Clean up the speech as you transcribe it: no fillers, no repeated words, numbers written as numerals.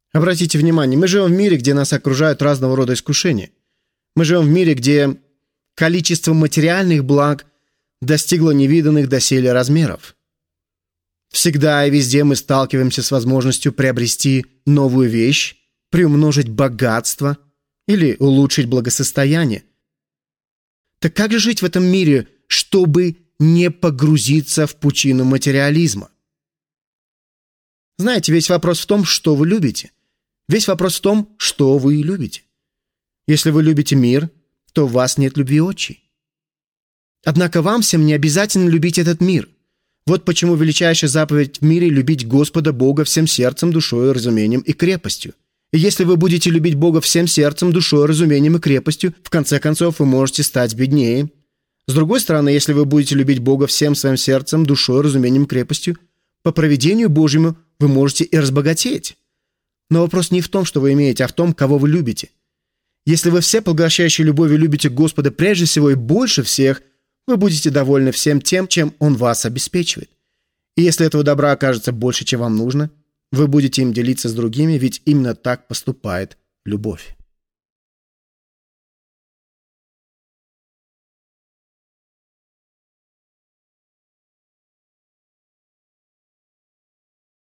Обратите внимание, мы живем в мире, где нас окружают разного рода искушения. Мы живем в мире, где количество материальных благ достигло невиданных доселе размеров. Всегда и везде мы сталкиваемся с возможностью приобрести новую вещь, приумножить богатство или улучшить благосостояние. Так как же жить в этом мире, чтобы не погрузиться в пучину материализма? Знаете, весь вопрос в том, что вы любите. Весь вопрос в том, что вы любите. Если вы любите мир, то в вас нет любви отчей. Однако вам всем не обязательно любить этот мир. Вот почему величайшая заповедь в мире — любить Господа Бога всем сердцем, душой, разумением и крепостью. И если вы будете любить Бога всем сердцем, душой, разумением и крепостью, в конце концов вы можете стать беднее. С другой стороны, если вы будете любить Бога всем своим сердцем, душой, разумением и крепостью, по провидению Божьему вы можете и разбогатеть. Но вопрос не в том, что вы имеете, а в том, кого вы любите. Если вы всепоглощающей любовью любите Господа прежде всего и больше всех, вы будете довольны всем тем, чем Он вас обеспечивает. И если этого добра окажется больше, чем вам нужно, вы будете им делиться с другими, ведь именно так поступает любовь.